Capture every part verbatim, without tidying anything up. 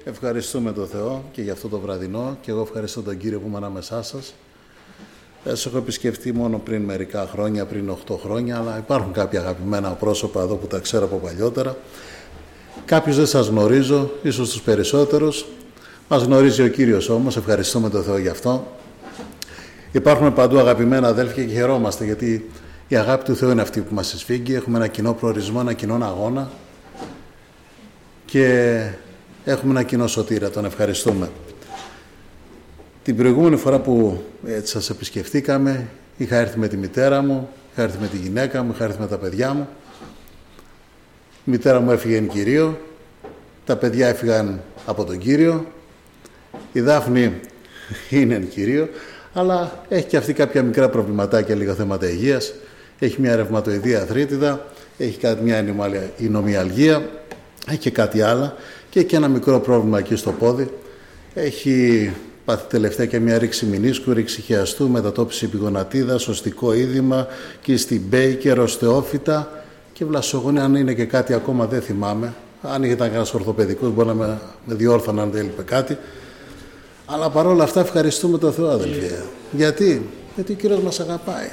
Ευχαριστούμε τον Θεό και για αυτό το βραδινό και εγώ ευχαριστώ τον Κύριο που είμαι ανάμεσά σας. Σας έχω επισκεφτεί μόνο πριν μερικά χρόνια, πριν οκτώ χρόνια, αλλά υπάρχουν κάποια αγαπημένα πρόσωπα εδώ που τα ξέρω από παλιότερα. Κάποιους δεν σας γνωρίζω, ίσως τους περισσότερους. Μας γνωρίζει ο Κύριος όμως, ευχαριστούμε τον Θεό γι' αυτό. Υπάρχουν παντού αγαπημένα αδέλφια και χαιρόμαστε, γιατί η αγάπη του Θεού είναι αυτή που μας εισφίγγει. Έχουμε ένα κοινό προορισμό, ένα κοινό αγώνα και έχουμε ένα κοινό σωτήρα, τον ευχαριστούμε. Την προηγούμενη φορά που έτσι σας επισκεφτήκαμε, είχα έρθει με τη μητέρα μου, είχα έρθει με τη γυναίκα μου, είχα έρθει με τα παιδιά μου. Η μητέρα μου έφυγε εν Κυρίω, τα παιδιά έφυγαν από τον Κύριο, η Δάφνη είναι εν Κυρίω, αλλά έχει και αυτή κάποια μικρά προβληματάκια, λίγα θέματα υγείας. Έχει μια ρευματοειδή αρθρίτιδα, έχει κάτι μια ινομιαλγία, έχει και κάτι άλλο και έχει και ένα μικρό πρόβλημα εκεί στο πόδι. Έχει πάθει τελευταία και μια ρήξη μηνίσκου, ρήξη χιαστού, μετατόπιση επιγονατίδας, οστικό είδημα, κιστιμπέι και ρωστεόφυτα και βλασσογόνη. Αν είναι και κάτι ακόμα δεν θυμάμαι. Αν ήταν κανένας ορθοπαιδικός μπορεί να με, με διόρθωνε αν δεν έλειπε κάτι. Αλλά παρόλα αυτά ευχαριστούμε τον Θεό, αδελφέ. Yeah. Γιατί? Γιατί ο Κύριος μας αγαπάει.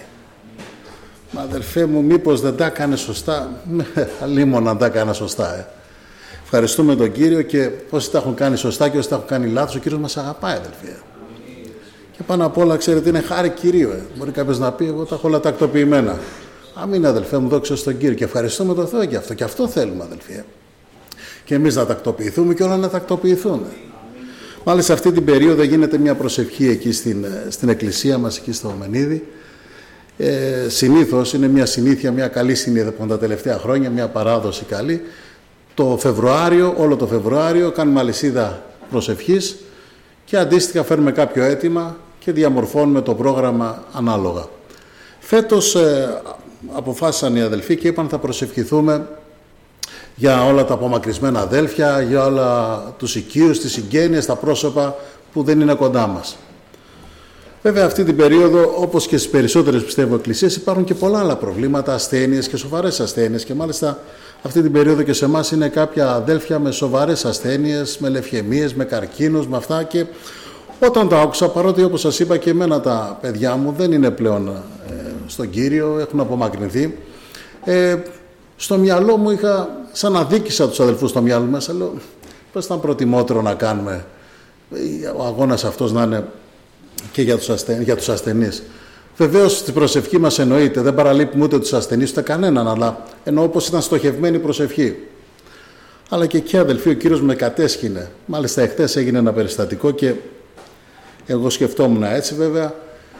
Μα αδελφέ μου, μήπως δεν τα έκανε σωστά? Λίμον να τα έκανα σωστά. Ε. Ευχαριστούμε τον Κύριο και όσοι τα έχουν κάνει σωστά και όσοι τα έχουν κάνει λάθος, ο Κύριος μας αγαπάει, αδελφέ. Και πάνω απ' όλα, ξέρετε, είναι χάρη Κυρίου. Ε. Μπορεί κάποιος να πει, εγώ τα έχω όλα τακτοποιημένα. Αμήν, αδελφέ μου, δόξα στον Κύριο. Και ευχαριστούμε τον Θεό για αυτό. Και αυτό θέλουμε, αδελφέ. Και εμείς να τακτοποιηθούμε και όλα να τακτοποιηθούν. Μάλιστα αυτή την περίοδο γίνεται μια προσευχή εκεί στην, στην εκκλησία μας, εκεί στο Μενίδη. Ε, συνήθως είναι μια συνήθεια, μια καλή συνήθεια από τα τελευταία χρόνια, μια παράδοση καλή. Το Φεβρουάριο, όλο το Φεβρουάριο κάνουμε αλυσίδα προσευχής και αντίστοιχα φέρνουμε κάποιο αίτημα και διαμορφώνουμε το πρόγραμμα ανάλογα. Φέτος ε, αποφάσισαν οι αδελφοί και είπαν θα προσευχηθούμε για όλα τα απομακρυσμένα αδέλφια, για όλα τους οικείους, τις συγγένειες, τα πρόσωπα που δεν είναι κοντά μας. Βέβαια αυτή την περίοδο, όπως και στις περισσότερες πιστεύω εκκλησίες, υπάρχουν και πολλά άλλα προβλήματα, ασθένειες και σοβαρές ασθένειες και μάλιστα αυτή την περίοδο και σε εμάς είναι κάποια αδέλφια με σοβαρές ασθένειες, με λευχαιμίες, με καρκίνους, με αυτά και όταν το άκουσα, παρότι όπως σας είπα και εμένα τα παιδιά μου δεν είναι πλέον ε, στον Κύριο, έχουν απομακρυνθεί, ε, στο μυαλό μου είχα, σαν αδίκησα τους αδελφούς στο μυαλό μου μέσα, λέω πώς ήταν προτιμότερο να κάνουμε ο αγώνας αυτός να είναι και για τους, ασθεν, για τους ασθενείς. Βεβαίως στην προσευχή μας εννοείται, δεν παραλείπουμε ούτε τους ασθενείς ούτε κανέναν, αλλά εννοώ πως ήταν στοχευμένη η προσευχή. Αλλά και εκεί αδελφοί ο Κύριος με κατέσχυνε. Μάλιστα εχθές έγινε ένα περιστατικό και εγώ σκεφτόμουν έτσι βέβαια.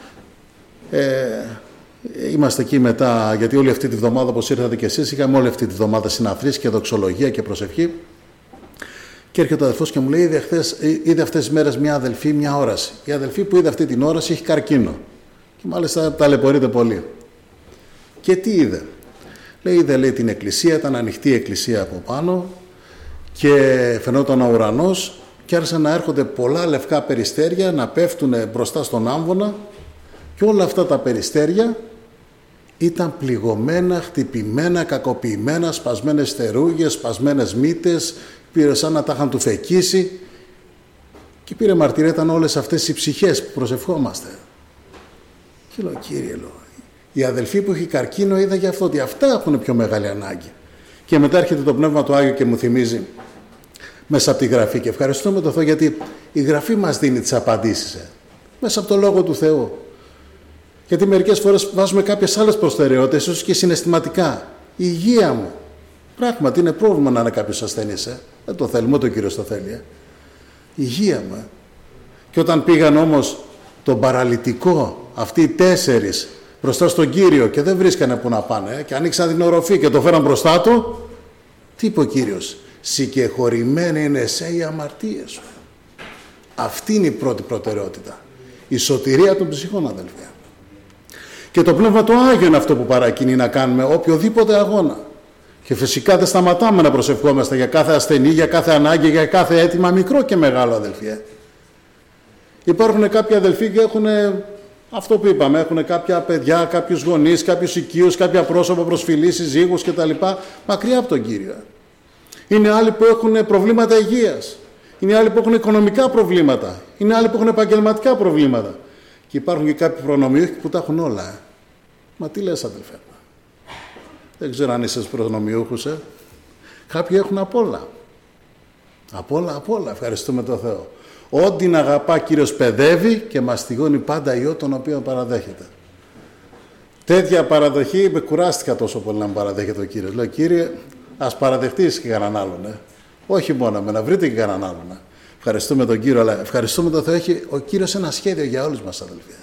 Ε, Είμαστε εκεί μετά, γιατί όλη αυτή τη βδομάδα, όπως ήρθατε και εσείς, είχαμε όλη αυτή τη βδομάδα συναθρήσεις και δοξολογία και προσευχή. Και έρχεται ο αδελφός και μου λέει: είδε, χθες, είδε αυτές τις μέρες μια αδελφή, μια όραση. Η αδελφή που είδε αυτή την όραση έχει καρκίνο. Και μάλιστα ταλαιπωρείται πολύ. Και τι είδε? Λέει: είδε λέει, την εκκλησία, ήταν ανοιχτή η εκκλησία από πάνω και φαινόταν ο ουρανός και άρχισαν να έρχονται πολλά λευκά περιστέρια να πέφτουν μπροστά στον άμβονα. Και όλα αυτά τα περιστέρια ήταν πληγωμένα, χτυπημένα, κακοποιημένα, σπασμένες στερούγες, σπασμένες μύτες, πήρε σαν να τα είχαν του φεκίσει και πήρε μαρτυρία, ήταν όλες αυτές οι ψυχές που προσευχόμαστε. Και λέω: Κύριε, λέω, η αδελφή που έχει καρκίνο είδα για αυτό, ότι αυτά έχουν πιο μεγάλη ανάγκη. Και μετά έρχεται το Πνεύμα του Άγιο και μου θυμίζει μέσα από τη Γραφή και ευχαριστούμε τον Θεό γιατί η Γραφή μας δίνει τις απαντήσεις ε, μέσα από το Λόγο του Θεού. Γιατί μερικές φορές βάζουμε κάποιες άλλες προτεραιότητες, ίσως και συναισθηματικά. Η υγεία μου. Πράγματι είναι πρόβλημα να είναι κάποιος ασθενής. Ε. Δεν το θέλουμε, ούτε ο Κύριος το θέλει. Ε. Η υγεία μου. Ε. Και όταν πήγαν όμως τον παραλυτικό, αυτοί οι τέσσερις, μπροστά στον Κύριο και δεν βρίσκανε που να πάνε ε, και ανοίξαν την οροφή και το φέραν μπροστά του, τι είπε ο Κύριος? Σικεχωρημένοι είναι σε οι αμαρτίες σου. Αυτή είναι η πρώτη προτεραιότητα. Η σωτηρία των ψυχών, αδελφέ. Και το Πνεύμα του Άγιο είναι αυτό που παρακινεί να κάνουμε οποιοδήποτε αγώνα. Και φυσικά δεν σταματάμε να προσευχόμαστε για κάθε ασθενή, για κάθε ανάγκη, για κάθε αίτημα, μικρό και μεγάλο, αδελφοί. Υπάρχουν κάποιοι αδελφοί και έχουν αυτό που είπαμε, έχουν κάποια παιδιά, κάποιους γονείς, κάποιους οικείους, κάποια πρόσωπα προσφυλής, συζύγους κτλ. Μακριά από τον Κύριο. Είναι άλλοι που έχουν προβλήματα υγείας. Είναι άλλοι που έχουν οικονομικά προβλήματα. Είναι άλλοι που έχουν επαγγελματικά προβλήματα. Και υπάρχουν και κάποιοι προνομιούχοι που τα έχουν όλα. Ε. Μα τι λες, αδελφέ? Δεν ξέρω αν είσαι προνομιούχος. Ε. Κάποιοι έχουν απ' όλα. Απ' όλα, απ' όλα. Ευχαριστούμε τον Θεό. Ό,τι να αγαπά Κύριος παιδεύει και μαστιγώνει πάντα ιό τον οποίο παραδέχεται. Τέτοια παραδοχή, με κουράστηκα τόσο πολύ να με παραδέχεται ο Κύριος. Λέω, Κύριε, ας παραδεχτείς και κανέναν άλλον. Ε. Όχι μόνο με, να βρείτε και κανέναν άλλον. Ε. Ευχαριστούμε τον Κύριο, αλλά ευχαριστούμε τον Θεό. Έχει ο Κύριος ένα σχέδιο για όλους μας, αδελφοί.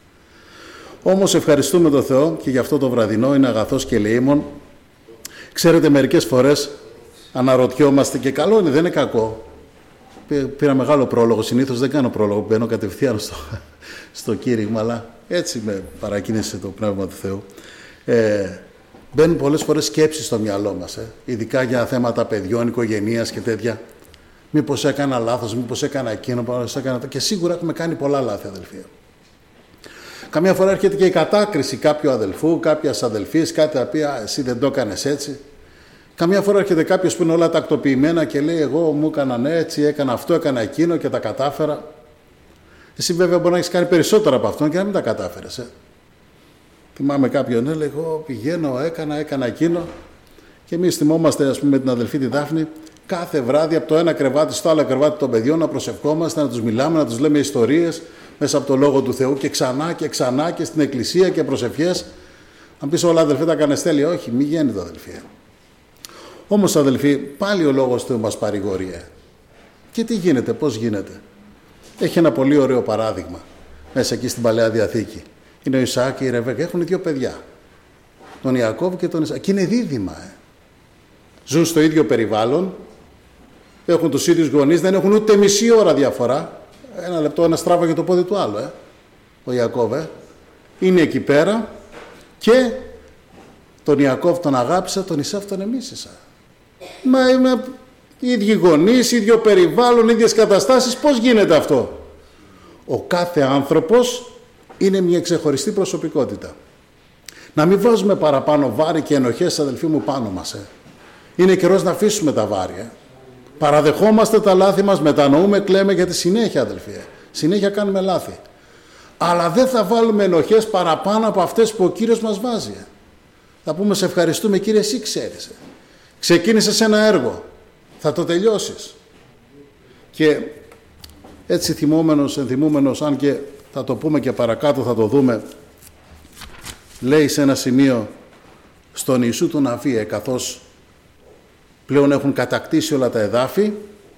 Όμως ευχαριστούμε τον Θεό και γι' αυτό το βραδινό είναι αγαθός και ελεήμων. Ξέρετε, μερικές φορές αναρωτιόμαστε, και καλό είναι, δεν είναι κακό. Πήρα μεγάλο πρόλογο, συνήθως δεν κάνω πρόλογο, μπαίνω κατευθείαν στο, στο κήρυγμα, αλλά έτσι με παρακίνησε το Πνεύμα του Θεού. Ε, μπαίνουν πολλές φορές σκέψεις στο μυαλό μας, ε, ειδικά για θέματα παιδιών, οικογενείας και τέτοια. Μήπως έκανα λάθος, μήπως έκανα εκείνο, μήπως έκανα... και σίγουρα έχουμε κάνει πολλά λάθη, αδελφοί. Καμιά φορά έρχεται και η κατάκριση κάποιου αδελφού, κάποιας αδελφής, κάτι τα οποία εσύ δεν το έκανες έτσι. Καμιά φορά έρχεται κάποιος που είναι όλα τακτοποιημένα και λέει, εγώ μου έκαναν έτσι, έκανα αυτό, έκανα εκείνο και τα κατάφερα. Εσύ βέβαια μπορεί να έχεις κάνει περισσότερα από αυτόν και να μην τα κατάφερες. Ε. Θυμάμαι κάποιον, έλεγε, εγώ πηγαίνω, έκανα, έκανα εκείνο. Και εμείς θυμόμαστε, ας πούμε, με την αδελφή τη Δάφνη, κάθε βράδυ από το ένα κρεβάτι στο άλλο κρεβάτι των παιδιών να προσευχόμαστε, να τους μιλάμε, να τους λέμε ιστορίες μέσα από το Λόγο του Θεού και ξανά και ξανά και στην εκκλησία και προσευχές. Αν πεις όλα αδελφοί τα κάνεις τέλεια, όχι, μη γίνεται αδελφοί. Όμως αδελφοί, πάλι ο Λόγος του Θεού μας παρηγορεί. Και τι γίνεται, πώς γίνεται? Έχει ένα πολύ ωραίο παράδειγμα μέσα εκεί στην Παλαιά Διαθήκη. Είναι ο Ισαάκ και η Ρεβέκα, έχουν δύο παιδιά. Τον Ιακώβ και τον Ισαάκ. Και είναι δίδυμα. Ε. Ζουν στο ίδιο περιβάλλον, έχουν τους ίδιους γονείς, δεν έχουν ούτε μισή ώρα διαφορά. Ένα λεπτό, ένα στράβαγε το πόδι του άλλου. Ε. Ο Ιακώβ. Ε. Είναι εκεί πέρα και τον Ιακώβ τον αγάπησα, τον Ισαύ τον εμίσησα. Μα είμαι ίδιοι γονείς, ίδιο περιβάλλον, ίδιες καταστάσεις. Πώς γίνεται αυτό? Ο κάθε άνθρωπος είναι μια ξεχωριστή προσωπικότητα. Να μην βάζουμε παραπάνω βάρη και ενοχές, αδελφοί μου, πάνω μας. Ε. Είναι καιρός να αφήσουμε τα βάρη. Ε. Παραδεχόμαστε τα λάθη μας, μετανοούμε, κλαίμε για τη συνέχεια, αδελφοί. Ε. Συνέχεια κάνουμε λάθη. Αλλά δεν θα βάλουμε ενοχές παραπάνω από αυτές που ο Κύριος μας βάζει. Ε. Θα πούμε, σε ευχαριστούμε Κύριε, εσύ ξέρεις. Ε. Ξεκίνησες ένα έργο. Θα το τελειώσεις. Και έτσι θυμόμενος, ενθυμούμενος, αν και θα το πούμε και παρακάτω, θα το δούμε, λέει σε ένα σημείο στον Ιησού του Ναβί, καθώς πλέον έχουν κατακτήσει όλα τα εδάφη,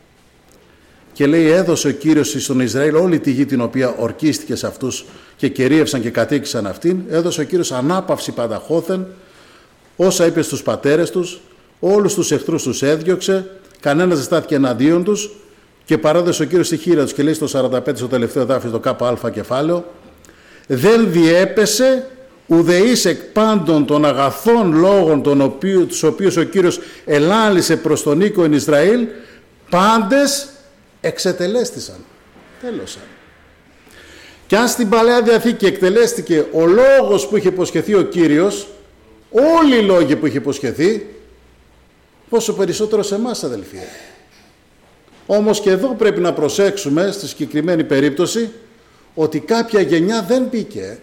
και λέει, έδωσε ο Κύριος στον Ισραήλ όλη τη γη την οποία ορκίστηκε σε αυτούς και κερίευσαν και κατοίκησαν αυτήν, έδωσε ο Κύριος ανάπαυση πανταχώθεν, όσα είπε στους πατέρες τους, όλους τους εχθρούς τους έδιωξε, κανένας δεν στάθηκε εναντίον τους, και παράδοσε ο Κύριος τη χείρα τους, και λέει στο σαράντα πέντε, στο τελευταίο εδάφιο, το ΚΑ κεφάλαιο, δεν διέπεσε ουδεής εκ πάντων των αγαθών λόγων των οποίους, τους οποίους ο Κύριος ελάλησε προς τον οίκον Ισραήλ, πάντες εξετελέστησαν. Τέλος. Και αν στην Παλαιά Διαθήκη εκτελέστηκε ο λόγος που είχε υποσχεθεί ο Κύριος, όλοι οι λόγοι που είχε υποσχεθεί, πόσο περισσότερο σε εμάς, αδελφοί. Όμως και εδώ πρέπει να προσέξουμε, στη συγκεκριμένη περίπτωση, ότι κάποια γενιά δεν μπήκε.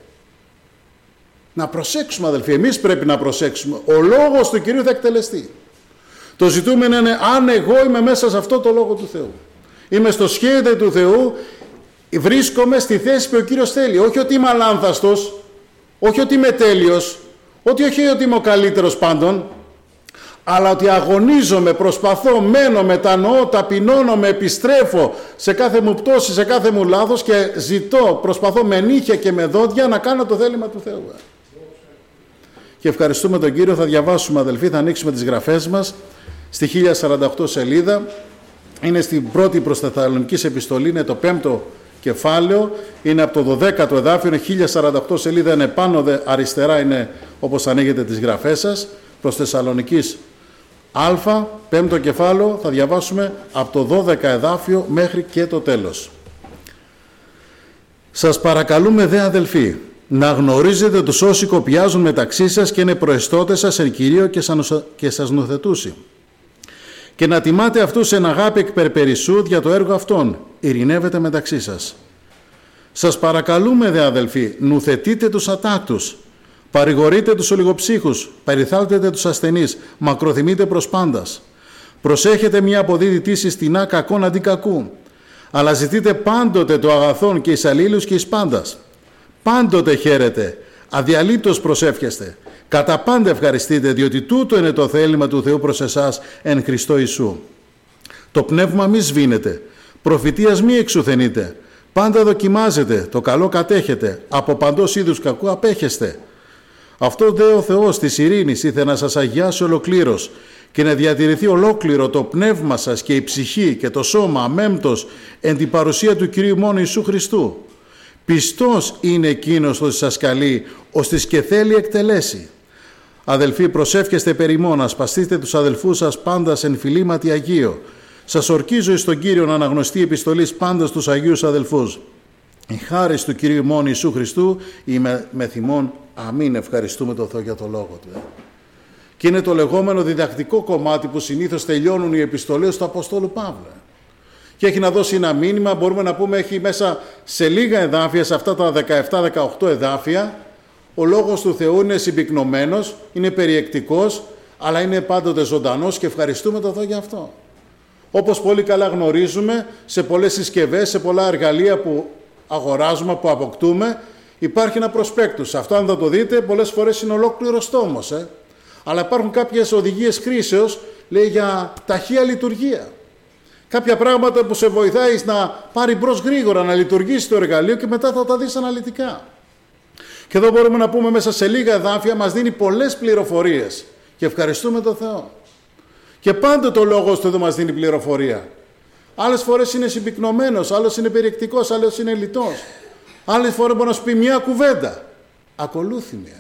Να προσέξουμε, αδελφοί, εμείς πρέπει να προσέξουμε. Ο λόγος του Κυρίου θα εκτελεστεί. Το ζητούμενο είναι αν εγώ είμαι μέσα σε αυτό το λόγο του Θεού. Είμαι στο σχέδιο του Θεού, βρίσκομαι στη θέση που ο Κύριος θέλει. Όχι ότι είμαι αλάνθαστος, όχι ότι είμαι τέλειος, όχι, όχι ότι είμαι ο καλύτερος πάντων, αλλά ότι αγωνίζομαι, προσπαθώ, μένω, μετανοώ, ταπεινώνομαι, επιστρέφω σε κάθε μου πτώση, σε κάθε μου λάθος και ζητώ, προσπαθώ με νύχια και με δόντια να κάνω το θέλημα του Θεού. Και ευχαριστούμε τον Κύριο. Θα διαβάσουμε, αδελφοί, θα ανοίξουμε τις γραφές μας στη χίλια σαράντα οκτώ σελίδα. Είναι στην πρώτη προς Θεσσαλονικής επιστολή, είναι το πέμπτο κεφάλαιο, είναι από το δωδέκατο εδάφιο, είναι χίλια σαράντα οκτώ σελίδα, είναι πάνω δε, αριστερά είναι όπως ανοίγετε τις γραφές σας, προς Θεσσαλονικής Α, πέμπτο κεφάλαιο, θα διαβάσουμε από το δώδεκα εδάφιο μέχρι και το τέλος. Σας παρακαλούμε δε, αδελφοί, να γνωρίζετε τους όσοι κοπιάζουν μεταξύ σας και είναι προεστώτες σας εν Κυρίω και σας νοθετούσι. και να τιμάτε αυτούς εν αγάπη εκ περπερισσού για το έργο αυτών. Ειρηνεύετε μεταξύ σας. Σας παρακαλούμε, δε αδελφοί, νουθετείτε τους ατάκτους, παρηγορείτε τους ολιγοψύχους, περιθάλπτετε τους ασθενείς, μακροθυμείτε προς πάντας. Προσέχετε μια αποδίδη συστηνά κακόν αντί κακού, αλλά ζητείτε πάντοτε το αγαθόν και εις αλλήλους και εις πάντας. Πάντοτε χαίρετε, αδιαλείπτως προσεύχεστε, κατά πάντα ευχαριστείτε, διότι τούτο είναι το θέλημα του Θεού προς εσάς εν Χριστώ Ιησού. Το πνεύμα μη σβήνετε, προφητείας μη εξουθενείτε, πάντα δοκιμάζετε, το καλό κατέχετε, από παντός είδους κακού απέχεστε. Αυτό δε ο Θεός της ειρήνης ήθε να σας αγιάσει ολοκλήρως και να διατηρηθεί ολόκληρο το πνεύμα σας και η ψυχή και το σώμα αμέμπτος εν την παρουσία του Κυρίου μόνο Ιησού Χριστού. Πιστός είναι εκείνος ότι σας καλεί, ώστε και θέλει εκτελέσει. Αδελφοί, προσεύχεστε περί μόνα, σπαστείτε τους αδελφούς σας πάντας εν φιλήματι Αγίο. Σας ορκίζω εις τον Κύριο να αναγνωστεί επιστολής πάντας τους Αγίους αδελφούς. Η χάρις του Κυρίου μόνο Ιησού Χριστού είμαι με θυμών. Αμήν. Ευχαριστούμε τον Θεό για το λόγο του. Ε. Και είναι το λεγόμενο διδακτικό κομμάτι που συνήθως τελειώνουν οι επιστολές του Αποστόλου Παύλου. Και έχει να δώσει ένα μήνυμα, μπορούμε να πούμε, έχει μέσα σε λίγα εδάφια, σε αυτά τα δεκαεπτά δεκαοκτώ εδάφια, ο λόγος του Θεού είναι συμπυκνωμένος, είναι περιεκτικός, αλλά είναι πάντοτε ζωντανός και ευχαριστούμε τον Θεό για αυτό. Όπως πολύ καλά γνωρίζουμε, σε πολλές συσκευές, σε πολλά εργαλεία που αγοράζουμε, που αποκτούμε, υπάρχει ένα προσπέκτους. Αυτό, αν θα το δείτε, πολλές φορές είναι ολόκληρος τόμος. Ε. Αλλά υπάρχουν κάποιες οδηγίες χρήσεως, λέει, για ταχεία λειτουργία. Κάποια πράγματα που σε βοηθάει να πάρει μπρος γρήγορα, να λειτουργήσει το εργαλείο και μετά θα τα δεις αναλυτικά. Και εδώ μπορούμε να πούμε, μέσα σε λίγα εδάφια μας δίνει πολλές πληροφορίες και ευχαριστούμε τον Θεό. Και πάντοτε ο λόγος του εδώ μας δίνει πληροφορία. Άλλες φορές είναι συμπυκνωμένος, άλλος είναι περιεκτικός, άλλος είναι λιτός. Άλλες φορές μπορεί να σου πει μια κουβέντα. Ακολούθη μια.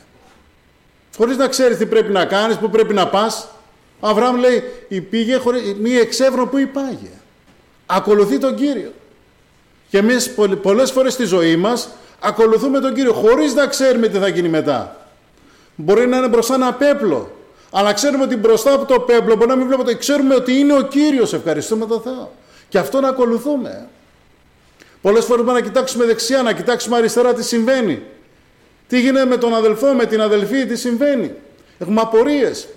Χωρίς να ξέρεις τι πρέπει να κάνεις, που πρέπει να πας. Ο Αβραάμ λέει, πήγε χωρί, μη εξεύρω που υπάγε. Ακολουθεί τον Κύριο. Και εμείς πολλές φορές στη ζωή μας ακολουθούμε τον Κύριο χωρίς να ξέρουμε τι θα γίνει μετά. Μπορεί να είναι μπροστά ένα πέπλο, αλλά ξέρουμε ότι μπροστά από το πέπλο μπορεί να μην βλέπουμε, ξέρουμε ότι είναι ο Κύριος. Ευχαριστούμε τον Θεό. Και αυτό να ακολουθούμε. Πολλές φορές μπορούμε να κοιτάξουμε δεξιά, να κοιτάξουμε αριστερά τι συμβαίνει. Τι γίνεται με τον αδελφό, με την αδελφή, τι συμβαίνει. Έχουμε απορίες.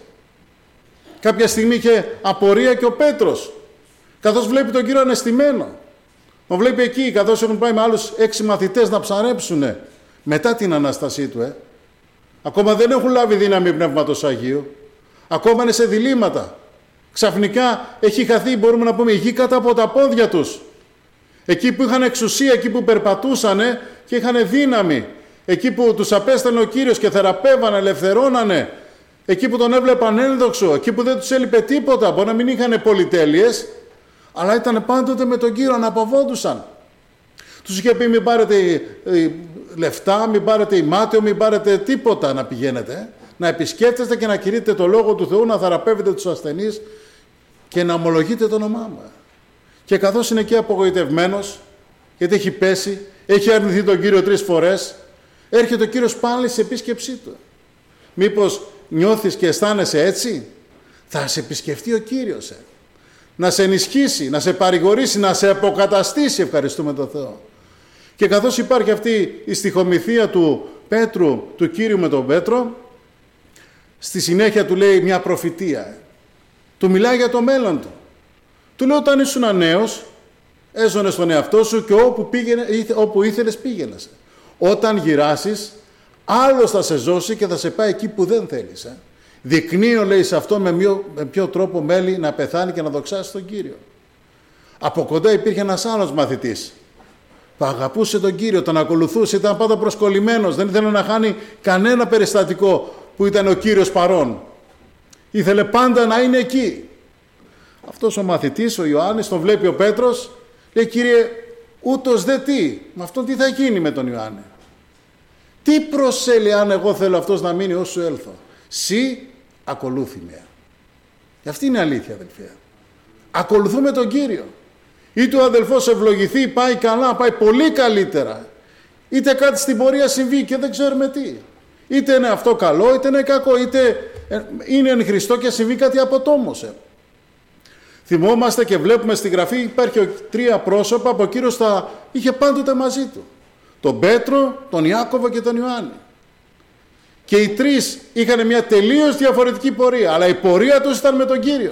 Κάποια στιγμή είχε απορία και ο Πέτρος, καθώς βλέπει τον Κύριο αναισθημένο. Τον βλέπει εκεί, καθώς έχουν πάει με άλλους έξι μαθητές να ψαρέψουν μετά την Ανάστασή του. Ε. Ακόμα δεν έχουν λάβει δύναμη Πνεύματος Αγίου. Ακόμα είναι σε διλήμματα. Ξαφνικά έχει χαθεί, μπορούμε να πούμε, η γη κάτω από τα πόδια τους. Εκεί που είχαν εξουσία, εκεί που περπατούσανε και είχαν δύναμη. Εκεί που τους απέστελνε ο Κύριος και θεραπεύανε, ελευθερώνανε. Εκεί που τον έβλεπαν ένδοξο, εκεί που δεν τους έλειπε τίποτα. Μπορεί να μην είχαν πολυτέλειες, αλλά ήταν πάντοτε με τον Κύριο, αναπαυόντουσαν. Τους είχε πει, μην πάρετε λεφτά, μην πάρετε ημάτιο, μην πάρετε τίποτα να πηγαίνετε. Να επισκέπτεστε και να κηρύτετε το Λόγο του Θεού, να θεραπεύετε τους ασθενείς και να ομολογείτε το όνομά μου. Και καθώς είναι εκεί απογοητευμένος, γιατί έχει πέσει, έχει αρνηθεί τον Κύριο τρεις φορές, έρχεται ο Κύριος πάλι σε επίσκεψή του. Μήπως νιώθεις και αισθάνεσαι έτσι? Θα σε επισκεφτεί ο Κύριος. Ε. Να σε ενισχύσει, να σε παρηγορήσει, να σε αποκαταστήσει. Ευχαριστούμε τον Θεό. Και καθώς υπάρχει αυτή η στιχομυθία του Πέτρου, του Κύριου με τον Πέτρο, στη συνέχεια του λέει μια προφητεία. Ε. Του μιλάει για το μέλλον του. Του λέει, όταν ήσουν νέος, έζωνες τον εαυτό σου και όπου, πήγαινε, όπου ήθελες πήγαινες. Όταν γυράσεις, άλλος θα σε ζώσει και θα σε πάει εκεί που δεν θέλεις. Ε. Δεικνύω, λέει, σε αυτό με ποιο, με ποιο τρόπο μέλει να πεθάνει και να δοξάσει τον Κύριο. Από κοντά υπήρχε ένας άλλος μαθητής που αγαπούσε τον Κύριο, τον ακολουθούσε, ήταν πάντα προσκολλημένος, δεν ήθελε να χάνει κανένα περιστατικό που ήταν ο Κύριος παρόν. Ήθελε πάντα να είναι εκεί. Αυτός ο μαθητής, ο Ιωάννης, τον βλέπει ο Πέτρος, λέει, Κύριε, ούτως δε τι, με αυτόν τι θα γίνει με τον Ιωάννη? Τι προσέλει αν εγώ θέλω αυτός να μείνει όσο έλθω? Συ ακολούθη με. Και αυτή είναι η αλήθεια, αδελφία. Ακολουθούμε τον Κύριο. Είτε ο αδελφός ευλογηθεί, πάει καλά, πάει πολύ καλύτερα. Είτε κάτι στην πορεία συμβεί και δεν ξέρουμε τι. Είτε είναι αυτό καλό, είτε είναι κακό, είτε είναι εν Χριστώ και συμβεί κάτι αποτόμωσε. Θυμόμαστε και βλέπουμε στη Γραφή υπάρχει τρία πρόσωπα που ο Κύριος τα είχε πάντοτε μαζί του. Τον Πέτρο, τον Ιάκωβο και τον Ιωάννη. Και οι τρεις είχαν μια τελείως διαφορετική πορεία, αλλά η πορεία τους ήταν με τον Κύριο.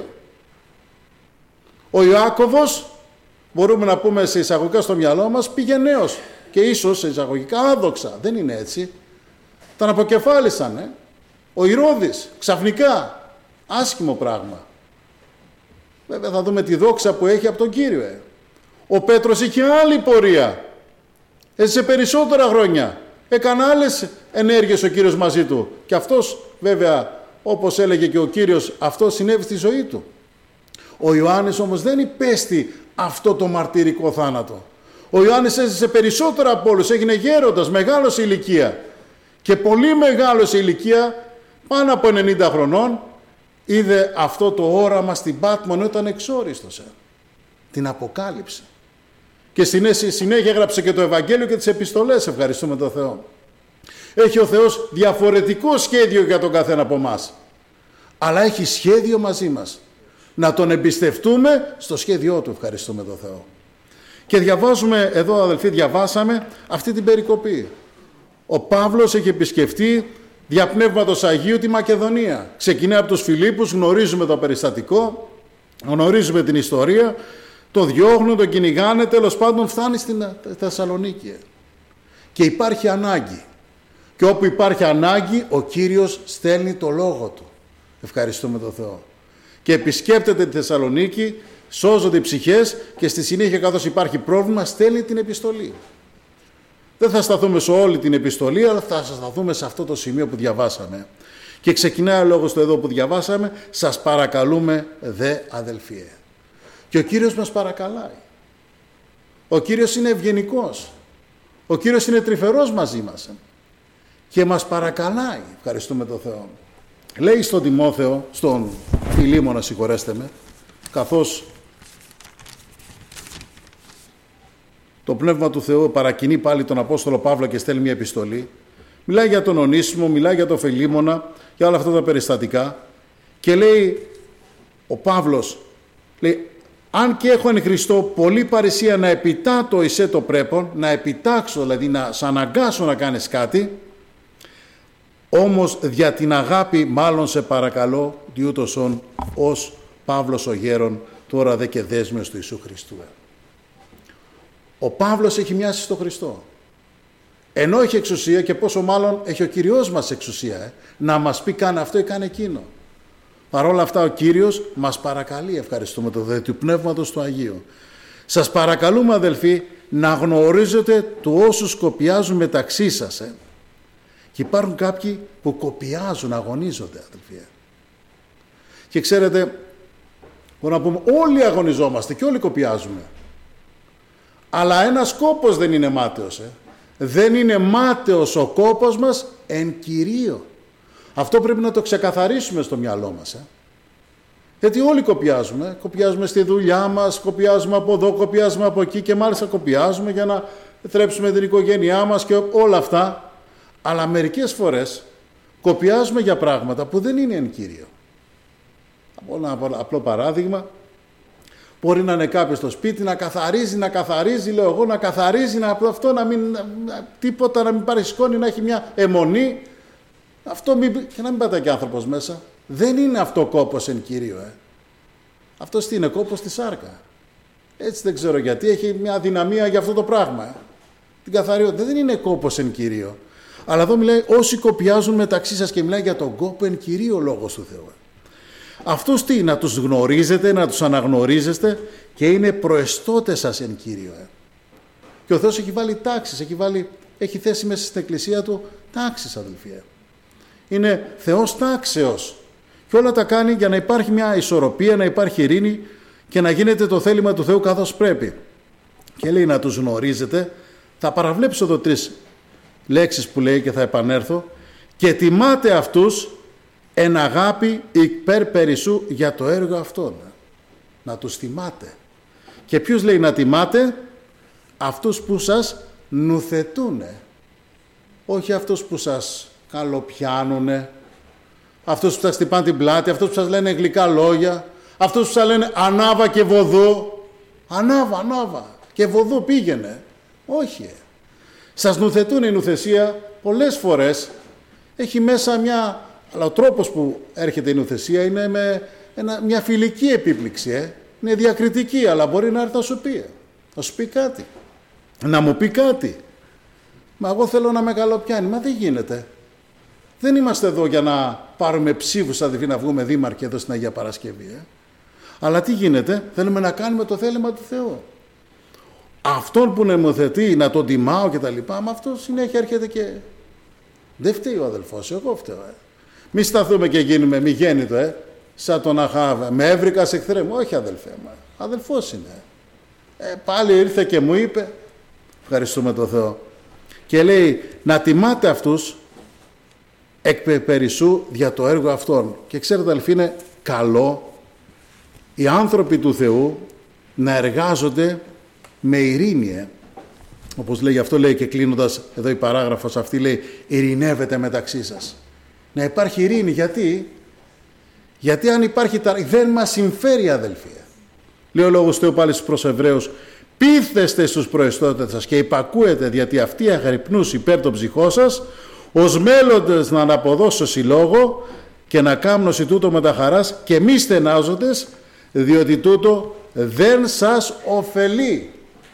Ο Ιάκωβος, μπορούμε να πούμε σε εισαγωγικά στο μυαλό μας, πήγε νέος και ίσως σε εισαγωγικά άδοξα. Δεν είναι έτσι. Τον αποκεφάλισαν. Ε? Ο Ηρώδης, ξαφνικά, άσχημο πράγμα. Βέβαια θα δούμε τη δόξα που έχει από τον Κύριο. Ε. Ο Πέτρος είχε άλλη πορεία. Έζησε περισσότερα χρόνια. Έκανε άλλες ενέργειες ο Κύριος μαζί του. Και αυτός βέβαια, όπως έλεγε και ο Κύριος, αυτό συνέβη στη ζωή του. Ο Ιωάννης όμως δεν υπέστη αυτό το μαρτυρικό θάνατο. Ο Ιωάννης έζησε περισσότερα από όλους. Έγινε γέροντας, μεγάλος σε ηλικία. Και πολύ μεγάλος σε ηλικία, πάνω από ενενήντα χρονών, είδε αυτό το όραμα στην Πάτμο όταν εξόριστος. Την αποκάλυψε. Και συνέχεια έγραψε και το Ευαγγέλιο και τις επιστολές, ευχαριστούμε τον Θεό. Έχει ο Θεός διαφορετικό σχέδιο για τον καθένα από εμάς. Αλλά έχει σχέδιο μαζί μας. Να τον εμπιστευτούμε στο σχέδιό του, ευχαριστούμε τον Θεό. Και διαβάζουμε, εδώ αδελφοί διαβάσαμε αυτή την περικοπή. Ο Παύλος έχει επισκεφτεί δια Πνεύματος Αγίου τη Μακεδονία. Ξεκινάει από τους Φιλίππους, γνωρίζουμε το περιστατικό, γνωρίζουμε την ιστορία, το διώχνουν, τον κυνηγάνε, τέλος πάντων φτάνει στην Θεσσαλονίκη. Και υπάρχει ανάγκη. Και όπου υπάρχει ανάγκη, ο Κύριος στέλνει το Λόγο Του. Ευχαριστούμε τον Θεό. Και επισκέπτεται τη Θεσσαλονίκη, σώζονται οι ψυχές και στη συνέχεια, καθώς υπάρχει πρόβλημα, στέλνει την επιστολή. Δεν θα σταθούμε σε όλη την επιστολή, αλλά θα σταθούμε σε αυτό το σημείο που διαβάσαμε. Και ξεκινάει ο λόγος του εδώ που διαβάσαμε, σας παρακαλούμε δε αδελφοί. Και ο Κύριος μας παρακαλάει. Ο Κύριος είναι ευγενικός. Ο Κύριος είναι τρυφερός μαζί μας. Και μας παρακαλάει, ευχαριστούμε τον Θεό. Λέει στον Τιμόθεο, στον Φιλίμωνα, συγχωρέστε με, καθώς το Πνεύμα του Θεού παρακινεί πάλι τον Απόστολο Παύλο και στέλνει μια επιστολή. Μιλάει για τον Ονήσιμο, μιλάει για τον Φιλίμωνα, για όλα αυτά τα περιστατικά. Και λέει ο Παύλος, λέει, αν και έχω εν Χριστώ πολλή παρησία να επιτάτω εισέ το πρέπον, να επιτάξω, δηλαδή να σ' αναγκάσω να κάνεις κάτι, όμως δια την αγάπη μάλλον σε παρακαλώ, διούτωσον ως Παύλος ο γέρον, τώρα δε και δέσμιος του Ιησού Χριστού. Ο Παύλος έχει μοιάσει στο Χριστό. Ενώ έχει εξουσία, και πόσο μάλλον έχει ο Κυριός μας εξουσία, ε, να μας πει κάνε αυτό ή κάνε εκείνο. Παρ' όλα αυτά ο Κύριος μας παρακαλεί, ευχαριστούμε το δε του Πνεύματος του Αγίου. Σας παρακαλούμε αδελφοί να γνωρίζετε του όσους κοπιάζουν μεταξύ σας. Ε. Και υπάρχουν κάποιοι που κοπιάζουν, αγωνίζονται αδελφοί. Ε. Και ξέρετε, μπορούμε να πούμε όλοι αγωνιζόμαστε και όλοι κοπιάζουμε. Αλλά ένας κόπος δεν είναι μάταιος. Ε. Δεν είναι μάταιος ο κόπος μας εν Κυρίω. Αυτό πρέπει να το ξεκαθαρίσουμε στο μυαλό μας. Ε. Γιατί όλοι κοπιάζουμε. Κοπιάζουμε στη δουλειά μας, κοπιάζουμε από εδώ, κοπιάζουμε από εκεί και μάλιστα κοπιάζουμε για να θρέψουμε την οικογένειά μας και όλα αυτά. Αλλά μερικές φορές κοπιάζουμε για πράγματα που δεν είναι εν Κύριο. Από ένα απλό παράδειγμα, μπορεί να είναι κάποιος στο σπίτι να καθαρίζει, να καθαρίζει, λέω εγώ, να καθαρίζει, να, αυτό να μην, να, τίποτα να μην πάρει σκόνη, να έχει μια αιμονή. Αυτό μην, και να μην πατάει και άνθρωπος μέσα. Δεν είναι αυτό κόπος εν Κύριο. Ε. Αυτός τι είναι, κόπος στη σάρκα. Έτσι δεν ξέρω γιατί, έχει μια αδυναμία για αυτό το πράγμα. Ε. Την καθαριότητα δεν είναι κόπος εν Κύριο. Αλλά εδώ μιλάει όσοι κοπιάζουν μεταξύ σας και μιλάει για τον κόπο εν Κυρίω λόγος του Θεού. Αυτούς τι, να τους γνωρίζετε, να τους αναγνωρίζετε και είναι προεστώτες σας εν Κύριο. Ε. Και ο Θεός έχει βάλει τάξεις, έχει, βάλει, έχει θέσει μέσα στην εκκλησία του τάξεις αδελφοί. Ε. Είναι Θεός τάξεως και όλα τα κάνει για να υπάρχει μια ισορροπία, να υπάρχει ειρήνη και να γίνεται το θέλημα του Θεού καθώς πρέπει. Και λέει να τους γνωρίζετε, θα παραβλέψω εδώ τρεις λέξεις που λέει και θα επανέλθω, και τιμάτε αυτούς εν αγάπη υπέρ περισσού για το έργο αυτόν. Να τους τιμάτε. Και ποιους λέει να τιμάτε? Αυτούς που σας νουθετούνε. Όχι αυτούς που σας καλοπιάνουνε, αυτούς που σας χτυπάνε την πλάτη, αυτούς που σας λένε γλυκά λόγια, Αυτούς που σας λένε ανάβα και βοδού. Ανάβα, ανάβα. Και βοδού πήγαινε. Όχι. Σας νουθετούν η νουθεσία πολλές φορές. Έχει μέσα μια... Αλλά ο τρόπος που έρχεται η νουθεσία είναι με ένα, μια φιλική επίπληξη. Ε. Είναι διακριτική, αλλά μπορεί να έρθει να σου πει. Να σου πει κάτι. Να μου πει κάτι. Μα εγώ θέλω να με καλοπιάνει. Μα δεν γίνεται. Δεν είμαστε εδώ για να πάρουμε ψήφους αδελφοί να βγούμε δήμαρχοι εδώ στην Αγία Παρασκευή. Ε. Αλλά τι γίνεται, θέλουμε να κάνουμε το θέλημα του Θεού. Αυτόν που νομοθετεί να τον τιμάω και τα λοιπά, μα αυτό συνέχεια έρχεται και... Δεν φταίει ο αδελφός, εγώ φταίω. Ε. Μη σταθούμε και γίνουμε μη γέννητο, ε. Σαν τον Αχάβ, με έβρικα σε εχθρέ μου. Όχι αδελφέ μου, αδελφός είναι. Ε, πάλι ήρθε και μου είπε, ευχαριστούμε τον Θεό. Και λέει, να τιμάτε αυτούς εκ περισσού για το έργο αυτών. Και ξέρετε αδελφοί, είναι καλό οι άνθρωποι του Θεού να εργάζονται με ειρήνη. Ε. Όπως λέει, αυτό λέει και κλείνοντας εδώ η παράγραφος αυτή, λέει ειρηνεύετε μεταξύ σας. Να υπάρχει ειρήνη. Γιατί? Γιατί αν υπάρχει τα... δεν μας συμφέρει αδελφοί. Λέει ο Λόγος Θεού πάλι στους προς Εβραίους, πείθεστε στους προεστώτες σας και υπακούετε, διότι αυτοί αγρυπνούς υπέρ των ψυχών σας, ως μέλλοντες να αναποδώσω συλλόγο και να κάμνωση τούτο με τα χαράς και μη στενάζοντες, διότι τούτο δεν σας ωφελεί.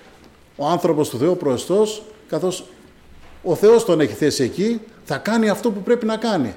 Ο άνθρωπος του Θεού προεστός, καθώς ο Θεός τον έχει θέσει εκεί, θα κάνει αυτό που πρέπει να κάνει.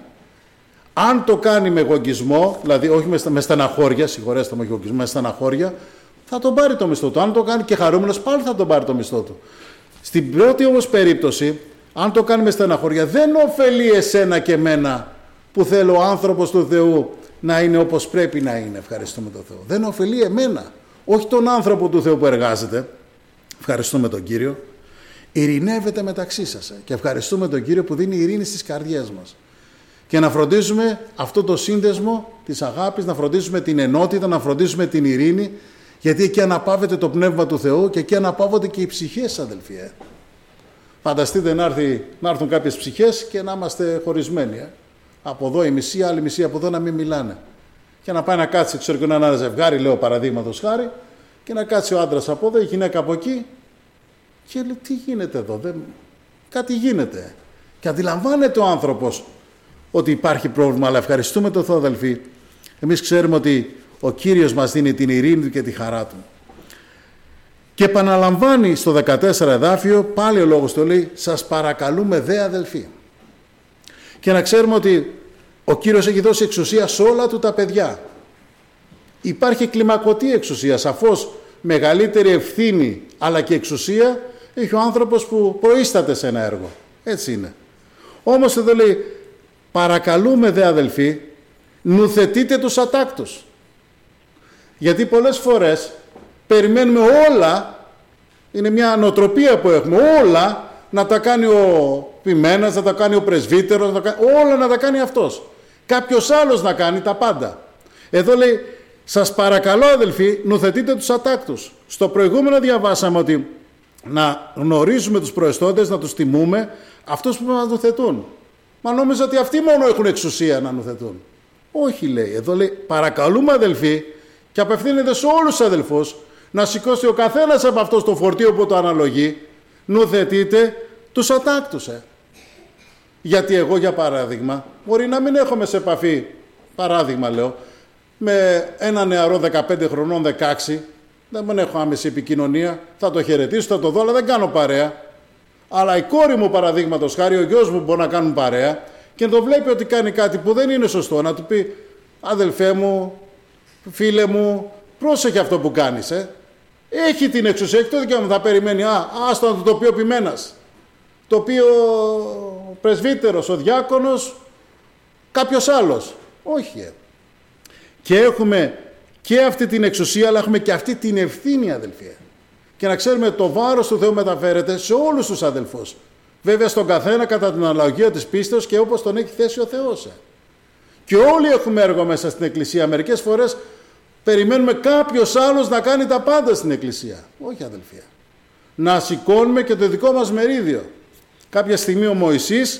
Αν το κάνει με γογγισμό, δηλαδή όχι με, με στεναχώρια, συγχωρέστε με γογγισμό, με στεναχώρια, θα τον πάρει το μισθό του. Αν το κάνει και χαρούμενος, πάλι θα τον πάρει το μισθό του. Στην πρώτη όμως περίπτωση, αν το κάνει με στεναχώρια, δεν ωφελεί εσένα και εμένα που θέλω ο άνθρωπος του Θεού να είναι όπως πρέπει να είναι. Ευχαριστούμε τον Θεό. Δεν ωφελεί εμένα, όχι τον άνθρωπο του Θεού που εργάζεται. Ευχαριστούμε τον Κύριο. Ειρηνεύετε μεταξύ σας. Και ευχαριστούμε τον Κύριο που δίνει ειρήνη στις καρδιές μας. Και να φροντίζουμε αυτό το σύνδεσμο της αγάπης, να φροντίζουμε την ενότητα, να φροντίζουμε την ειρήνη, γιατί εκεί αναπαύεται το Πνεύμα του Θεού και εκεί αναπαύονται και οι ψυχές, αδελφοί. Ε. Φανταστείτε να, έρθει, να έρθουν κάποιες ψυχές και να είμαστε χωρισμένοι. Ε. Από εδώ η μισή, άλλη μισή από εδώ να μην μιλάνε. Και να πάει να κάτσει, ξέρω και να είναι ένα ζευγάρι, λέω παραδείγματος χάρη, και να κάτσει ο άντρας από εδώ, η γυναίκα από εκεί. Και λέει, τι γίνεται εδώ, δεν... κάτι γίνεται. Και αντιλαμβάνεται ο άνθρωπος ότι υπάρχει πρόβλημα, αλλά ευχαριστούμε τον Θεό, αδελφοί. Εμείς ξέρουμε ότι ο Κύριος μας δίνει την ειρήνη του και τη χαρά του. Και επαναλαμβάνει στο δεκατέσσερα εδάφιο, πάλι ο Λόγος του λέει, σας παρακαλούμε δε αδελφοί. Και να ξέρουμε ότι ο Κύριος έχει δώσει εξουσία σε όλα του τα παιδιά. Υπάρχει κλιμακωτή εξουσία, σαφώς μεγαλύτερη ευθύνη αλλά και εξουσία έχει ο άνθρωπος που προείσταται σε ένα έργο. Έτσι είναι. Όμως εδώ λέει, παρακαλούμε δε αδελφοί, νουθετείτε τους ατάκτους. Γιατί πολλές φορές περιμένουμε όλα, είναι μια νοοτροπία που έχουμε, όλα να τα κάνει ο ποιμένας, να τα κάνει ο πρεσβύτερος, να τα κάνει, όλα να τα κάνει αυτός. Κάποιος άλλος να κάνει τα πάντα. Εδώ λέει, σας παρακαλώ αδελφοί, νουθετείτε τους ατάκτους. Στο προηγούμενο διαβάσαμε ότι να γνωρίζουμε τους προεστώντες, να τους τιμούμε, αυτούς που μας νουθετούν. Μα νόμιζα ότι αυτοί μόνο έχουν εξουσία να νουθετούν. Όχι, λέει. Εδώ λέει, παρακαλούμε αδελφοί, και απευθύνεται σε όλους τους αδελφούς, να σηκώσει ο καθένας από αυτός το φορτίο που το αναλογεί, νουθετείτε τους ατάκτους. Ε. Γιατί εγώ, για παράδειγμα, μπορεί να μην έχουμε σε επαφή, παράδειγμα λέω, με ένα νεαρό δεκαπέντε χρονών, δεκαέξι, δεν έχω άμεση επικοινωνία, θα το χαιρετήσω, θα το δω, αλλά δεν κάνω παρέα. Αλλά η κόρη μου, παραδείγματος χάρη, ο γιος μου μπορεί να κάνουν παρέα και να το βλέπει ότι κάνει κάτι που δεν είναι σωστό, να του πει, αδελφέ μου, φίλε μου, πρόσεχε αυτό που κάνεις. Ε. Έχει την εξουσία, έχει το δικαίωμα, θα περιμένει, α, άστο να το πει ο ποιμένας, το πει ο πρεσβύτερος, ο διάκονος, κάποιος άλλος. Όχι. Ε. Και έχουμε και αυτή την εξουσία, αλλά έχουμε και αυτή την ευθύνη, αδελφοί. Και να ξέρουμε το βάρος του Θεού μεταφέρεται σε όλους τους αδελφούς. Βέβαια στον καθένα κατά την αναλογία της πίστεως και όπως τον έχει θέσει ο Θεός. Και όλοι έχουμε έργο μέσα στην Εκκλησία. Μερικές φορές περιμένουμε κάποιος άλλος να κάνει τα πάντα στην Εκκλησία. Όχι, αδελφοί. Να σηκώνουμε και το δικό μας μερίδιο. Κάποια στιγμή ο Μωυσής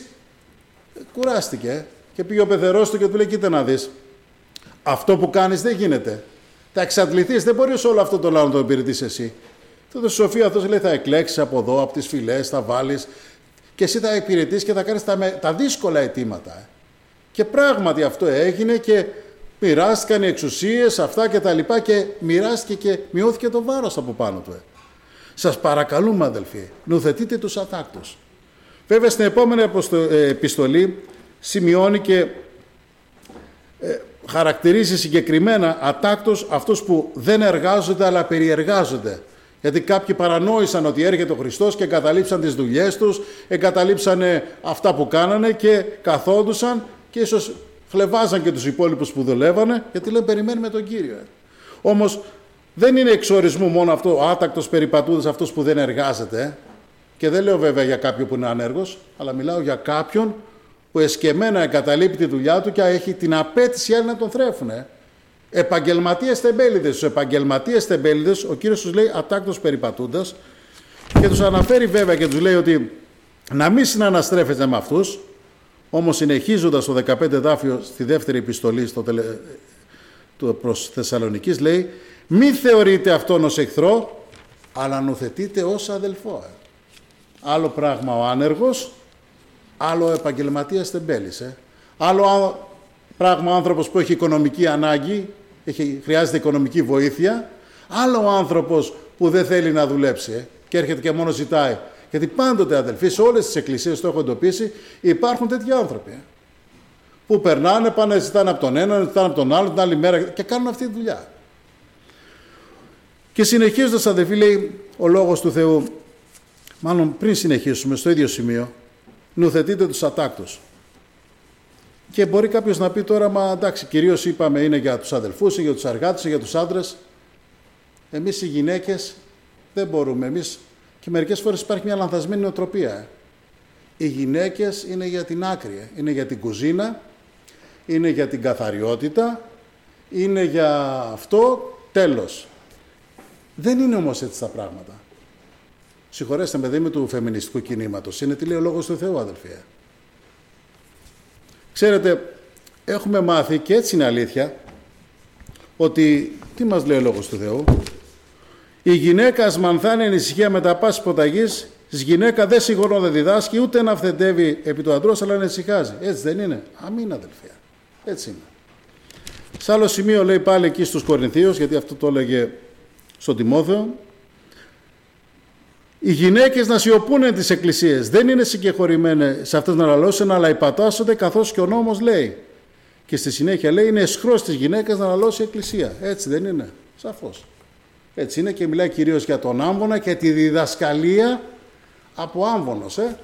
κουράστηκε και πήγε ο πεθερός του και του λέει, κοίτα να δεις, αυτό που κάνεις δεν γίνεται. Θα εξαντληθείς, δεν μπορείς όλο αυτό το λαό να το υπηρετείς εσύ. Τότε στη σοφία αυτός λέει θα εκλέξεις από εδώ, από τις φυλές, θα βάλεις και εσύ θα υπηρετείς και θα κάνεις τα, τα δύσκολα αιτήματα. Και πράγματι αυτό έγινε και μοιράστηκαν οι εξουσίες, αυτά και τα λοιπά και μοιράστηκε και μειώθηκε το βάρος από πάνω του. Σας παρακαλούμε αδελφοί, νουθετείτε τους ατάκτους. Βέβαια στην επόμενη επιστολή σημειώνει και ε, χαρακτηρίζει συγκεκριμένα ατάκτους αυτούς που δεν εργάζονται αλλά περιεργάζονται. Γιατί κάποιοι παρανόησαν ότι έρχεται ο Χριστός και εγκαταλείψαν τις δουλειές τους, εγκαταλείψαν αυτά που κάνανε και καθόντουσαν και ίσως χλεβάζαν και τους υπόλοιπους που δουλεύανε, γιατί λένε περιμένουμε τον Κύριο. Όμως δεν είναι εξορισμού μόνο αυτό, ο άτακτος περιπατούδας αυτός που δεν εργάζεται. Και δεν λέω βέβαια για κάποιον που είναι ανέργος, αλλά μιλάω για κάποιον που εσκεμμένα εγκαταλείπει τη δουλειά του και έχει την απέτηση άλλοι να τον θρέφουν. Επαγγελματίες τεμπέληδες. Στους επαγγελματίες τεμπέληδες ο Κύριος τους λέει ατάκτος περιπατούντας και τους αναφέρει βέβαια και τους λέει ότι να μην συναναστρέφεται με αυτούς, όμως συνεχίζοντας το δεκαπέντε δάφιο στη δεύτερη επιστολή στο τελε... προς Θεσσαλονικής λέει μη θεωρείτε αυτόν ως εχθρό, αλλά νουθετείτε ως αδελφό. Άλλο πράγμα ο άνεργος, άλλο ο επαγγελματίας τεμπέλης. Ε. Άλλο πράγμα ο άνθρωπος που έχει οικονομική ανάγκη, έχει, χρειάζεται οικονομική βοήθεια, άλλο ο άνθρωπος που δεν θέλει να δουλέψει ε, και έρχεται και μόνο ζητάει. Γιατί πάντοτε αδελφοί, σε όλες τις εκκλησίες το έχω εντοπίσει, υπάρχουν τέτοιοι άνθρωποι. Ε, που περνάνε, πάνε ζητάνε από τον έναν, ζητάνε από τον άλλο, την άλλη μέρα και κάνουν αυτή τη δουλειά. Και συνεχίζοντας αδελφοί λέει ο λόγος του Θεού, μάλλον πριν συνεχίσουμε στο ίδιο σημείο, νουθετείτε τους ατάκτους. Και μπορεί κάποιος να πει τώρα, μα εντάξει, κυρίως είπαμε είναι για τους αδελφούς, για τους εργάτες, για τους άντρες. Εμείς οι γυναίκες δεν μπορούμε. Εμείς, και μερικές φορές υπάρχει μια λανθασμένη νοοτροπία. Ε. Οι γυναίκες είναι για την άκρη, ε. είναι για την κουζίνα, είναι για την καθαριότητα, είναι για αυτό, τέλος. Δεν είναι όμως έτσι τα πράγματα. Συγχωρέστε με, δεν είμαι του φεμινιστικού κινήματος. Είναι τι λέει ο λόγος του Θεού, αδελφοί. Ξέρετε, έχουμε μάθει, και έτσι είναι αλήθεια, ότι, τι μας λέει ο λόγος του Θεού, η γυναίκα ασμανθάνει ανησυχία με τα πάση ποταγής, της γυναίκα δεν συγχωρώ δεν διδάσκει, ούτε να αυθεντεύει επί του αντρός, αλλά να ησυχάζει. Έτσι δεν είναι? Αμήν αδελφοί. Έτσι είναι. Σε άλλο σημείο λέει πάλι εκεί στους Κορινθίους, γιατί αυτό το έλεγε στον Τιμόθεο, οι γυναίκες να σιωπούνε τις εκκλησίες, δεν είναι συγκεχωρημένες σε αυτές να λαλώσουν, αλλά υπατάσσονται καθώς και ο νόμος λέει. Και στη συνέχεια λέει είναι εσχρός της γυναίκας να λαλώσει η εκκλησία. Έτσι δεν είναι? Σαφώς. Έτσι είναι και μιλάει κυρίως για τον άμβονα και τη διδασκαλία από άμβονος. Ε.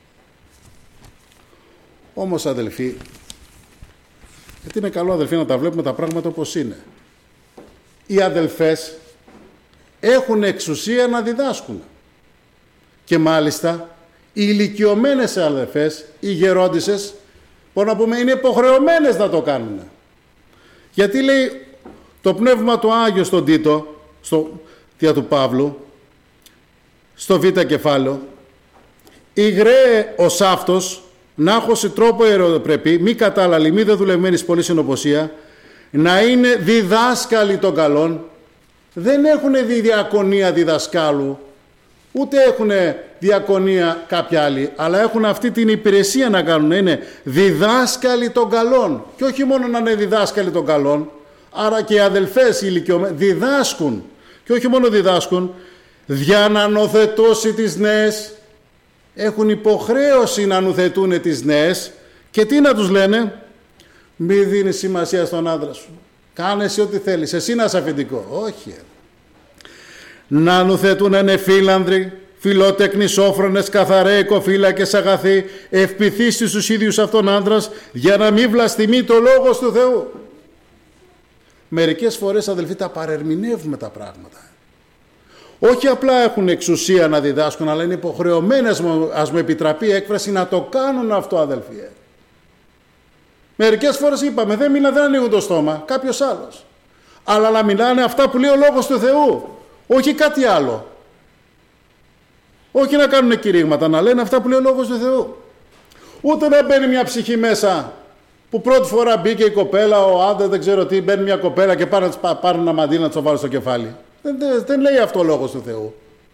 Όμως αδελφοί, γιατί είναι καλό αδελφοί να τα βλέπουμε τα πράγματα όπως είναι. Οι αδελφές έχουν εξουσία να διδάσκουν. Και μάλιστα οι ηλικιωμένες αδελφές, οι γερόντισσες, μπορούμε να πούμε είναι υποχρεωμένες να το κάνουν. Γιατί λέει το πνεύμα του Άγιο στον Τίτο, στο δια του Παύλου, στο β' κεφάλαιο, υγραίε ως αυτός, να έχωση τρόπο αεροπρεπή, μη κατάλλαλη, μη δε δουλευμένης πολύ συνοποσία, να είναι διδάσκαλοι των καλών. Δεν έχουν διακονία διδασκάλου, ούτε έχουν διακονία κάποια άλλη, αλλά έχουν αυτή την υπηρεσία να κάνουν, να είναι διδάσκαλοι των καλών. Και όχι μόνο να είναι διδάσκαλοι των καλών, άρα και οι αδελφές οι ηλικιωμένοι διδάσκουν. Και όχι μόνο διδάσκουν, για να νοθετώσει τις νέες. Έχουν υποχρέωση να νουθετούν τις νέες. Και τι να τους λένε? Μη δίνεις σημασία στον άντρα σου. Κάνε εσύ ό,τι θέλεις. Εσύ να είσαι αφεντικό. Όχι. Να νουθετούν να είναι φίλανδροι, φιλότεκνοι, σόφρονες, καθαρέ, οικοφύλακες, αγαθοί, ευπηθείς στους ίδιους αυτόν άντρας, για να μην βλαστημεί το λόγος του Θεού. Μερικές φορές αδελφοί τα παρερμηνεύουμε τα πράγματα. Όχι απλά έχουν εξουσία να διδάσκουν, αλλά είναι υποχρεωμένες, ας μου επιτραπεί η έκφραση, να το κάνουν αυτό αδελφοί. Μερικές φορές είπαμε δεν μιλάνε, δεν ανοίγουν το στόμα, κάποιος άλλος. Αλλά να μιλάνε αυτά που λέει ο λόγος του Θεού. Όχι κάτι άλλο. Όχι να κάνουν κηρύγματα, να λένε αυτά που λέει ο λόγος του Θεού. Ούτε να μπαίνει μια ψυχή μέσα που πρώτη φορά μπήκε η κοπέλα, ο άντρας, δεν ξέρω τι, μπαίνει μια κοπέλα και πάρουν ένα μαντίλι να το βάλει στο κεφάλι. Δεν, δεν, δεν λέει αυτό ο λόγος του Θεού.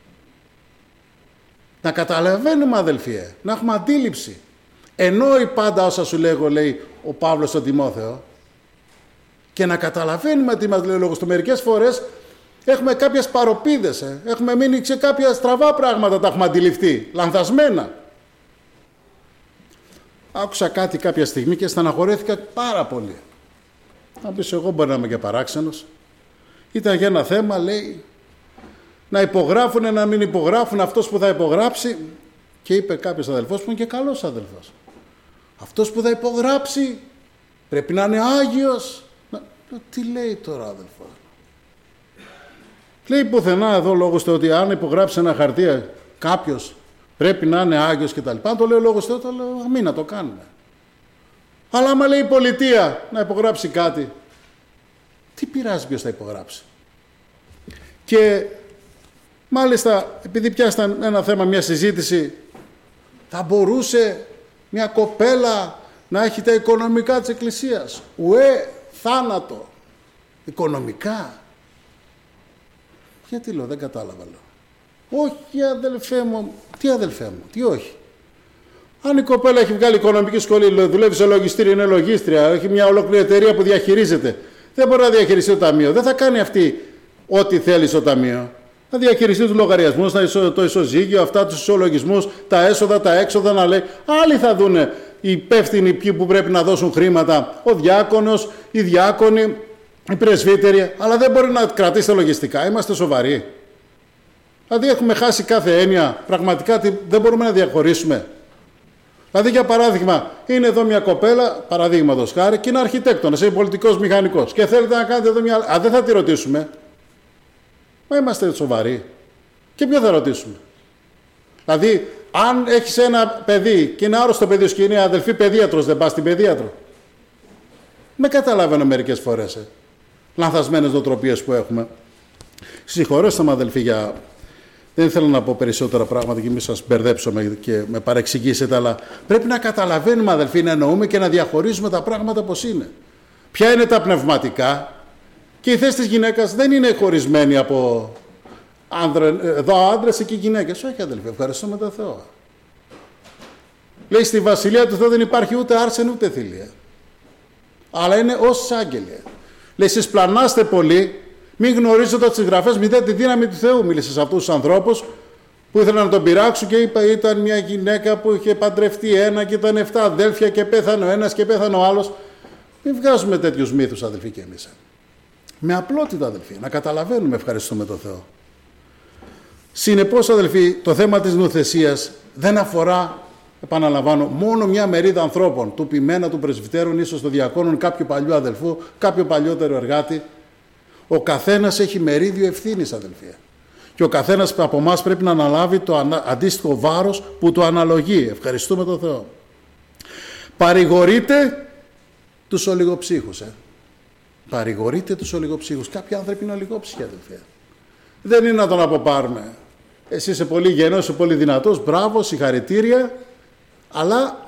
Να καταλαβαίνουμε, αδελφοί, να έχουμε αντίληψη. Εννοεί πάντα όσα σου λέγω, λέει ο Παύλος στον Τιμόθεο, και να καταλαβαίνουμε τι μας λέει ο λόγος του. Μερικές φορές έχουμε κάποιες παροπίδες, ε. έχουμε μείνει σε κάποια στραβά πράγματα, τα έχουμε αντιληφθεί, λανθασμένα. Άκουσα κάτι κάποια στιγμή και στεναχωρέθηκα πάρα πολύ. Να πεις, εγώ μπορεί να είμαι και παράξενος. Ήταν για ένα θέμα, λέει, να υπογράφουν, να μην υπογράφουν αυτός που θα υπογράψει. Και είπε κάποιος αδελφός που είναι και καλός αδελφός. Αυτός που θα υπογράψει πρέπει να είναι Άγιος. Να... Τι λέει τώρα αδελφός. Λέει πουθενά εδώ λόγος του ότι αν υπογράψει ένα χαρτί κάποιος πρέπει να είναι Άγιος κτλ. Αν το λέει ο λόγος του, το λέω αμήν, να το κάνουμε. Αλλά άμα λέει η πολιτεία να υπογράψει κάτι, τι πειράζει ποιος θα υπογράψει. Και μάλιστα, επειδή πιάσταν ένα θέμα, μια συζήτηση, θα μπορούσε μια κοπέλα να έχει τα οικονομικά της Εκκλησίας. Ουέ, θάνατο. Οικονομικά. Γιατί λέω, δεν κατάλαβα λέω. Όχι αδελφέ μου. Τι αδελφέ μου, τι όχι. Αν η κοπέλα έχει βγάλει οικονομική σχολή, δουλεύει σε λογιστήριο, είναι λογίστρια, έχει μια ολόκληρη εταιρεία που διαχειρίζεται, δεν μπορεί να διαχειριστεί το ταμείο. Δεν θα κάνει αυτή ό,τι θέλει στο ταμείο. Θα διαχειριστεί τους λογαριασμούς, το ισοζύγιο, αυτά τους ισολογισμούς, τα έσοδα, τα έξοδα, να λέει. Άλλοι θα δούνε οι υπεύθυνοι ποιοι που πρέπει να δώσουν χρήματα, ο διάκονος, οι διάκονοι, οι πρεσβύτεροι, αλλά δεν μπορεί να κρατήσετε λογιστικά. Είμαστε σοβαροί. Δηλαδή έχουμε χάσει κάθε έννοια, πραγματικά δεν μπορούμε να διαχωρίσουμε. Δηλαδή για παράδειγμα, είναι εδώ μια κοπέλα, παραδείγματος χάρη, και είναι αρχιτέκτονας, είναι πολιτικός μηχανικός και θέλετε να κάνετε εδώ μια. Α, δεν θα τη ρωτήσουμε. Μα είμαστε σοβαροί. Και ποιο θα ρωτήσουμε. Δηλαδή, αν έχεις ένα παιδί και είναι άρρωστο παιδί και είναι αδελφή παιδίατρος, δεν πας στην παιδίατρο. Με καταλαβαίνω μερικές φορές. Ε. Λανθασμένες νοοτροπίες που έχουμε. Συγχωρέστε με αδελφοί για. Δεν ήθελα να πω περισσότερα πράγματα και μην σας μπερδέψω και με παρεξηγήσετε, αλλά πρέπει να καταλαβαίνουμε αδελφοί, να εννοούμε και να διαχωρίζουμε τα πράγματα πώς είναι. Ποια είναι τα πνευματικά. Και η θέση της γυναίκας δεν είναι χωρισμένη από άνδρε, εδώ άντρες, εκεί γυναίκες. Όχι αδελφοί, ευχαριστούμε τον Θεό. Λέει στη Βασιλεία του Θεού δεν υπάρχει ούτε άρσεν ούτε θηλία. Αλλά είναι ως άγγελοι. Λέει εσείς πλανάστε πολύ, μην γνωρίζοντας τις γραφές, μη δείτε τη δύναμη του Θεού. Μίλησε σε αυτούς τους ανθρώπους που ήθελαν να τον πειράξουν και είπε ήταν μια γυναίκα που είχε παντρευτεί ένα και ήταν εφτά αδέλφια και πέθανε ο ένας και πέθανε ο άλλος. Μην βγάζουμε τέτοιους μύθους αδελφοί και εμείς. Με απλότητα αδελφοί, να καταλαβαίνουμε, ευχαριστούμε τον Θεό. Συνεπώς αδελφοί, το θέμα της νουθεσίας δεν αφορά, επαναλαμβάνω, μόνο μια μερίδα ανθρώπων, του ποιμένα, του πρεσβυτέρων, ίσως των διακόνων, κάποιου παλιού αδελφού, κάποιου παλιότερο εργάτη. Ο καθένας έχει μερίδιο ευθύνης αδελφοί. Και ο καθένας από εμάς πρέπει να αναλάβει το αντίστοιχο βάρος που του αναλογεί. Ευχαριστούμε τον Θεό. Παρηγορείτε τους ολιγοψύχους, ε. Παρηγορείτε τους ολιγοψύχους. Κάποιοι άνθρωποι είναι ολιγόψυχοι αδελφοί. Δεν είναι να τον αποπάρουμε. Εσύ είσαι πολύ γεννός, είσαι πολύ δυνατός, μπράβο, συγχαρητήρια. Αλλά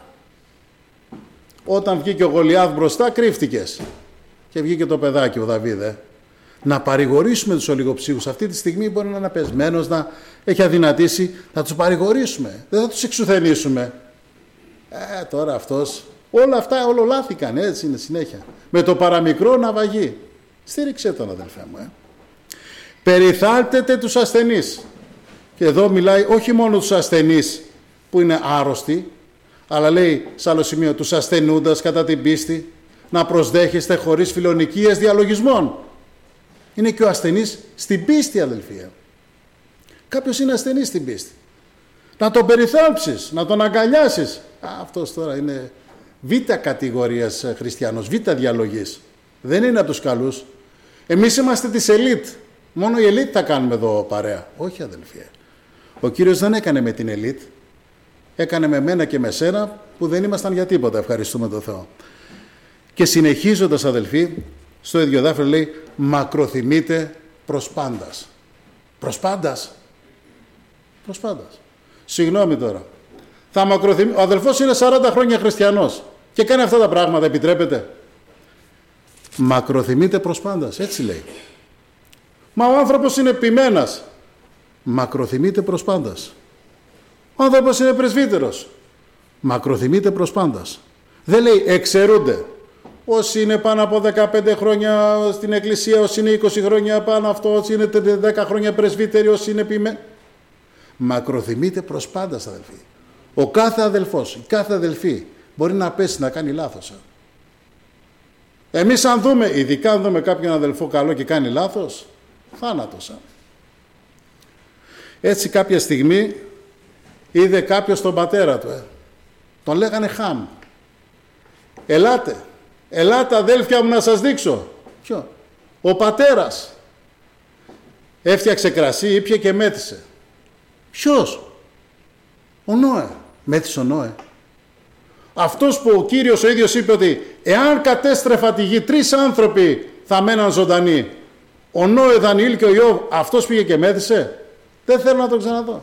όταν βγήκε ο Γολιάθ μπροστά, κρύφτηκες. Και βγήκε το παιδάκι, ο Δαβίδ. Ε. Να παρηγορήσουμε τους ολιγοψύχους. Αυτή τη στιγμή μπορεί να είναι απεσμένος, να έχει αδυνατήσει. Να τους παρηγορήσουμε. Δεν θα τους εξουθενήσουμε. Ε, τώρα αυτός. Όλα αυτά ολολάθηκαν, έτσι είναι συνέχεια. Με το παραμικρό ναυαγή. Στήριξε τον αδελφέ μου. Ε. Περιθάλπτετε τους ασθενείς. Και εδώ μιλάει όχι μόνο τους ασθενείς που είναι άρρωστοι, αλλά λέει σε άλλο σημείο τους ασθενούντας κατά την πίστη, να προσδέχεστε χωρίς φιλονικίες διαλογισμών. Είναι και ο ασθενής στην πίστη αδελφοί. Κάποιος είναι ασθενής στην πίστη. Να τον περιθάλψεις, να τον αγκαλιάσεις. Α, αυτός τώρα είναι β' κατηγορίας χριστιανός, β' διαλογής. Δεν είναι από τους καλούς. Εμείς είμαστε της ελίτ. Μόνο η ελίτ θα κάνουμε εδώ παρέα. Όχι αδελφοί. Ο Κύριος δεν έκανε με την ελίτ. Έκανε με μένα και με σένα που δεν ήμασταν για τίποτα. Ευχαριστούμε τον Θεό. Και συνεχίζοντας αδελφοί, στο ίδιο δάφυλλο λέει μακροθυμείτε προς πάντας. Προς πάντας. Προς πάντας. Συγγνώμη τώρα. Θα μακροθυμί... Ο αδελφός είναι σαράντα χρόνια χριστιανός. και κάνει αυτά τα πράγματα, επιτρέπεται? Μακροθυμείται προς πάντας, έτσι λέει. Μα ο άνθρωπος είναι ποιμένας. Μακροθυμείται προς πάντας. Ο άνθρωπος είναι πρεσβύτερος. Μακροθυμείται προς πάντας. Δεν λέει εξαιρούνται. Όσοι είναι πάνω από δεκαπέντε χρόνια στην εκκλησία, όσοι είναι είκοσι χρόνια πάνω αυτό, όσοι είναι δέκα χρόνια πρεσβύτεροι, όσοι είναι ποιημένοι. Μακροθυμείται προς πάντας, αδελφοί. Ο κάθε αδελφός, η κάθε αδελφή μπορεί να πέσει, να κάνει λάθος. Εμείς αν δούμε, ειδικά αν δούμε κάποιον αδελφό καλό και κάνει λάθος, θάνατος. Έτσι κάποια στιγμή είδε κάποιος τον πατέρα του. Ε. Τον λέγανε Χαμ. Ελάτε, ελάτε αδέλφια μου να σας δείξω. Ποιο? Ο πατέρας. Έφτιαξε κρασί, ήπιε και μέθησε. Ποιος? Ο Νόε. Μέθησε ο Νόε. Αυτός που ο Κύριος ο ίδιος είπε ότι εάν κατέστρεφα τη γη τρεις άνθρωποι θα μέναν ζωντανοί. Ο Νόε, Δανιήλ και ο Ιώβ, αυτός πήγε και μέθησε. Δεν θέλω να το ξαναδώ.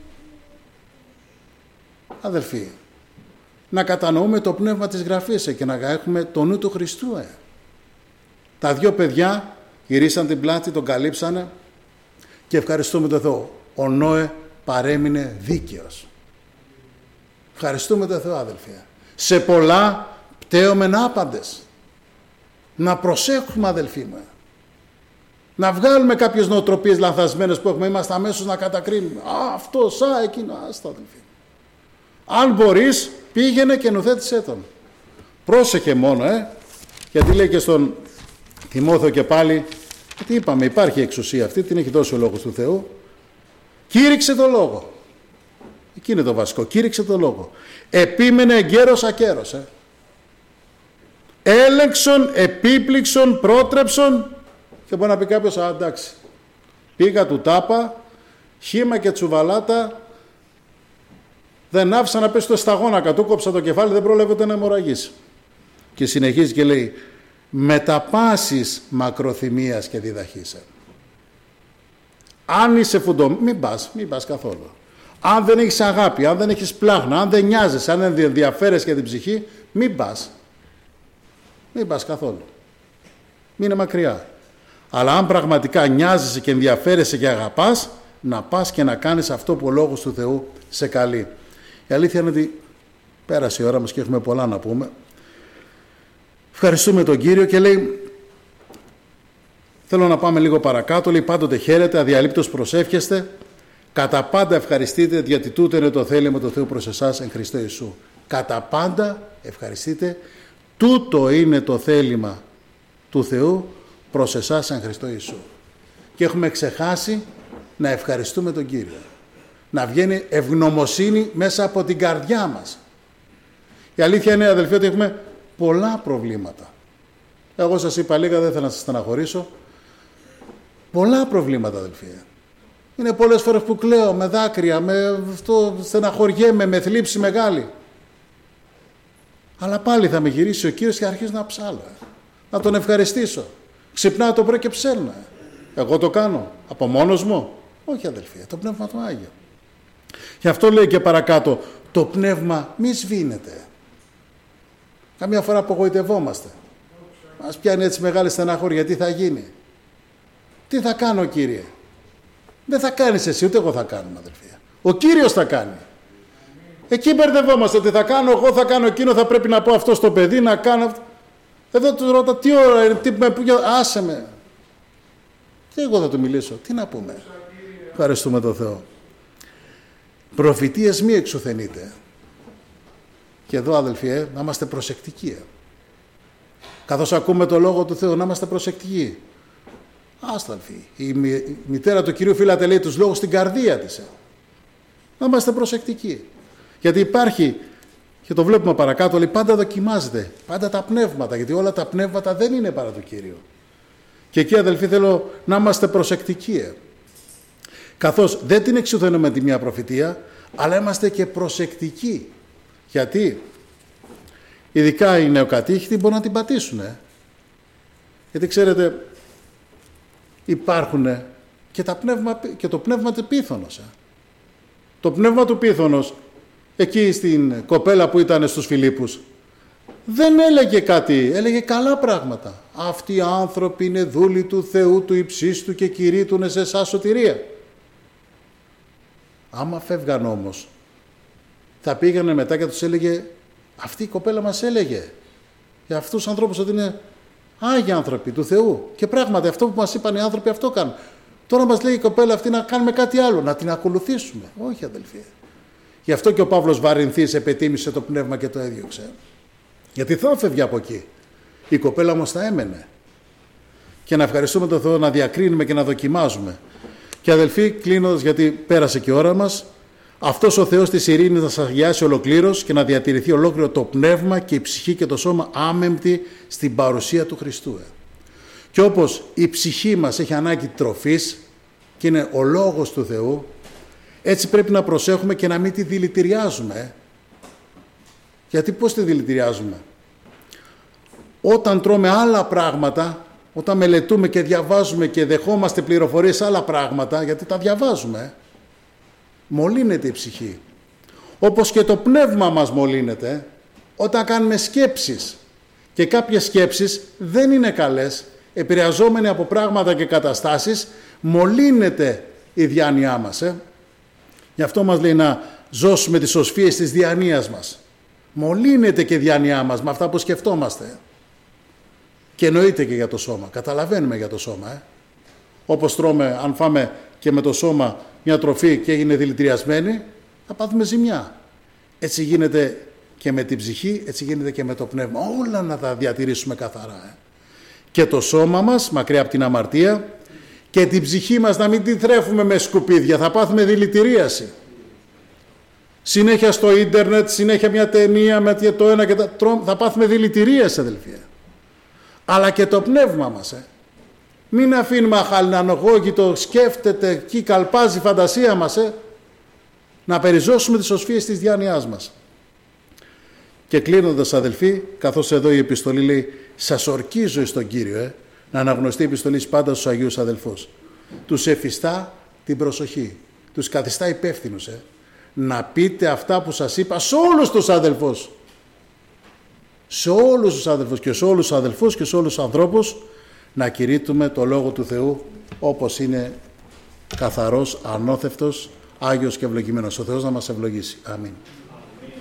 Αδελφοί, να κατανοούμε το πνεύμα της Γραφής και να έχουμε το νου του Χριστού. Ε. Τα δυο παιδιά γυρίσαν την πλάτη, τον καλύψανε και ευχαριστούμε τον Θεό. Ο Νόε παρέμεινε δίκαιος. Ευχαριστούμε τον Θεό, αδελφοί. Σε πολλά πτέωμεν άπαντες. Να προσέχουμε, αδελφοί μου. Να βγάλουμε κάποιες νοοτροπίες λανθασμένες που έχουμε, είμαστε αμέσως να κατακρίνουμε. Α, αυτός, α, εκείνο, άστα, αδελφοί. Αν μπορείς, πήγαινε και νουθέτησέ τον. Πρόσεχε μόνο, ε. Γιατί λέει και στον Τιμόθεο και πάλι, τι είπαμε, υπάρχει εξουσία αυτή, την έχει δώσει ο Λόγος του Θεού. Κήρυξε το Λόγο. Εκεί είναι το βασικό. Κήρυξε το Λόγο. Επίμενε εγκαίρος ακέρος. Ε. Έλεξον, επίπληξον, πρότρεψον. Και μπορεί να πει κάποιος, α, εντάξει, πήγα του τάπα, χύμα και τσουβαλάτα, δεν άφησα να πέσει στο σταγόνα, του κόψα το κεφάλι, δεν πρόλαβε ούτε να αιμορραγήσει. Και συνεχίζει και λέει, με τα πάσης μακροθυμίας και διδαχήσε. Αν είσαι φουντο, μην πας, μην πας καθόλου. Αν δεν έχεις αγάπη, αν δεν έχεις πλάχνα, αν δεν νοιάζεσαι, αν δεν ενδιαφέρεσαι για την ψυχή, μην πας. Μην πας καθόλου. Μείνε μακριά. Αλλά αν πραγματικά νοιάζεσαι και ενδιαφέρεσαι και αγαπάς, να πας και να κάνεις αυτό που ο Λόγος του Θεού σε καλεί. Η αλήθεια είναι ότι πέρασε η ώρα μας και έχουμε πολλά να πούμε. Ευχαριστούμε τον Κύριο και λέει, θέλω να πάμε λίγο παρακάτω, λέει πάντοτε χαίρετε, αδιαλείπτως προσεύχεστε, κατά πάντα ευχαριστείτε, γιατί τούτο είναι το θέλημα του Θεού προς εσάς εν Χριστώ Ιησού. Κατά πάντα ευχαριστείτε, τούτο είναι το θέλημα του Θεού προς εσάς εν Χριστώ Ιησού. Και έχουμε ξεχάσει να ευχαριστούμε τον Κύριο. Να βγαίνει ευγνωμοσύνη μέσα από την καρδιά μας. Η αλήθεια είναι, αδελφοί, ότι έχουμε πολλά προβλήματα. Εγώ σας είπα λίγα, δεν θέλω να σας στεναχωρήσω. Πολλά προβλήματα, αδελφοί. Είναι πολλές φορές που κλαίω με δάκρυα, με αυτό, στεναχωριέμαι, με θλίψη μεγάλη. Αλλά πάλι θα με γυρίσει ο Κύριος και αρχίζω να ψάλω. Να τον ευχαριστήσω. Ξυπνάω το πρωί και ψέλνω. Εγώ το κάνω. Από μόνος μου. Όχι, αδελφοί, το Πνεύμα του Άγιο. Γι' αυτό λέει και παρακάτω, το πνεύμα μη σβήνεται. Καμιά φορά απογοητευόμαστε. Μας πιάνει έτσι μεγάλη στεναχώρια, τι θα γίνει. Τι θα κάνω, Κύριε. Δεν θα κάνεις εσύ, ούτε εγώ θα κάνουμε, αδελφοί. Ο Κύριος θα κάνει. Εκεί μπερδευόμαστε, τι θα κάνω εγώ, θα κάνω εκείνο, θα πρέπει να πω αυτό στο παιδί, να κάνω αυτό. Εδώ του ρώτα, τι ώρα είναι, τι με πού, άσε με. Και εγώ θα του μιλήσω, τι να πούμε. Ευχαριστούμε τον Θεό. Προφητείες μη εξουθενείτε. Και εδώ, αδελφοί, ε, να είμαστε προσεκτικοί. Ε. Καθώς ακούμε το Λόγο του Θεού, να είμαστε προσεκτικοί. Άστα, αδελφοί. Η μητέρα του Κυρίου Φίλατε λέει τους λόγους στην καρδία της. Ε. Να είμαστε προσεκτικοί. Γιατί υπάρχει, και το βλέπουμε παρακάτω, λέει πάντα δοκιμάζεται. Πάντα τα πνεύματα, γιατί όλα τα πνεύματα δεν είναι παρά του Κύριου. Και εκεί, αδελφοί, θέλω να είμαστε προσεκτικοί. Ε. Καθώς δεν την εξουθενούμε τη μια προφητεία, αλλά είμαστε και προσεκτικοί. Γιατί ειδικά οι νεοκατήχητοι μπορούν να την πατήσουν. Ε. Γιατί ξέρετε, υπάρχουν και, τα πνεύμα, και το πνεύμα του πίθωνος. Ε. Το πνεύμα του πίθωνος, εκεί στην κοπέλα που ήταν στους Φιλίππους, δεν έλεγε κάτι, έλεγε καλά πράγματα. Αυτοί οι άνθρωποι είναι δούλοι του Θεού, του υψίστου και κηρύττουνε σε εσάς σωτηρία. Άμα φεύγαν όμως, θα πήγανε μετά και τους έλεγε, αυτή η κοπέλα μας έλεγε για αυτούς τους ανθρώπους ότι είναι άγιοι άνθρωποι του Θεού. Και πράγματι αυτό που μας είπαν οι άνθρωποι αυτό κάνουν. Τώρα μας λέει η κοπέλα αυτή να κάνουμε κάτι άλλο, να την ακολουθήσουμε. Όχι, αδελφοί. Γι' αυτό και ο Παύλος Βαρυνθής επετίμησε το πνεύμα και το έδιωξε. Γιατί θα έφευγε από εκεί. Η κοπέλα όμως θα έμενε. Και να ευχαριστούμε τον Θεό, να διακρίνουμε και να δοκιμάζουμε. Και αδελφοί, κλείνοντας, γιατί πέρασε και η ώρα μας, αυτός ο Θεός της ειρήνης να σας αγιάσει ολοκλήρως και να διατηρηθεί ολόκληρο το πνεύμα και η ψυχή και το σώμα άμεμπτη στην παρουσία του Χριστού. Και όπως η ψυχή μας έχει ανάγκη τροφής και είναι ο λόγος του Θεού, έτσι πρέπει να προσέχουμε και να μην τη δηλητηριάζουμε. Γιατί πώς τη δηλητηριάζουμε? Όταν τρώμε άλλα πράγματα, όταν μελετούμε και διαβάζουμε και δεχόμαστε πληροφορίες σε άλλα πράγματα, γιατί τα διαβάζουμε, μολύνεται η ψυχή. Όπως και το πνεύμα μας μολύνεται όταν κάνουμε σκέψεις. Και κάποιες σκέψεις δεν είναι καλές, επηρεαζόμενοι από πράγματα και καταστάσεις, μολύνεται η διάνοιά μας. Ε? Γι' αυτό μας λέει να ζώσουμε τις σωσφίες της διανοίας μας. Μολύνεται και η διάνοιά μας με αυτά που σκεφτόμαστε. Και εννοείται και για το σώμα. Καταλαβαίνουμε για το σώμα. Ε? Όπως τρώμε, αν φάμε και με το σώμα μια τροφή και έγινε δηλητηριασμένη, θα πάθουμε ζημιά. Έτσι γίνεται και με την ψυχή, έτσι γίνεται και με το πνεύμα. Όλα να τα διατηρήσουμε καθαρά. Ε? Και το σώμα μας, μακριά από την αμαρτία, και την ψυχή μας να μην την θρέφουμε με σκουπίδια, θα πάθουμε δηλητηρίαση. Συνέχεια στο ίντερνετ, συνέχεια μια ταινία με το ένα και τα... θα πάθουμε δηλητηρίαση, αδελφοί. Αλλά και το πνεύμα μας. Ε. Μην αφήνουμε αχαλινανογόγητο, σκέφτεται, εκεί καλπάζει η φαντασία μας. Ε. Να περιζώσουμε τις σωσφίες της διάνοιάς μας. Και κλείνοντας, αδελφοί, καθώς εδώ η επιστολή λέει «Σας ορκίζω εις τον Κύριο», ε, να αναγνωστεί η επιστολή πάντα στους Αγίους αδελφούς. Τους εφιστά την προσοχή. Τους καθιστά υπεύθυνους. Ε. Να πείτε αυτά που σας είπα σε όλους τους αδελφούς. Σε όλους τους αδελφούς και σε όλους τους αδελφούς και σε όλους τους ανθρώπους να κηρύττουμε το Λόγο του Θεού όπως είναι καθαρός, ανώθευτος, Άγιος και ευλογημένος. Ο Θεός να μας ευλογήσει. Αμήν.